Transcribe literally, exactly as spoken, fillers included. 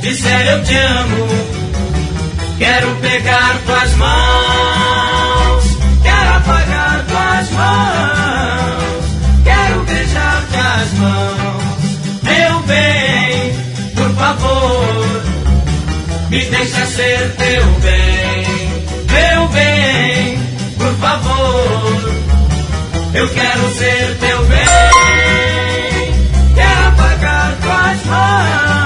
disser eu te amo, quero pegar tuas mãos, quero apagar tuas mãos, quero beijar-te as mãos. Meu bem, por favor, me deixa ser teu bem. Meu bem, por favor, eu quero ser teu bem. Quero apagar tuas mãos,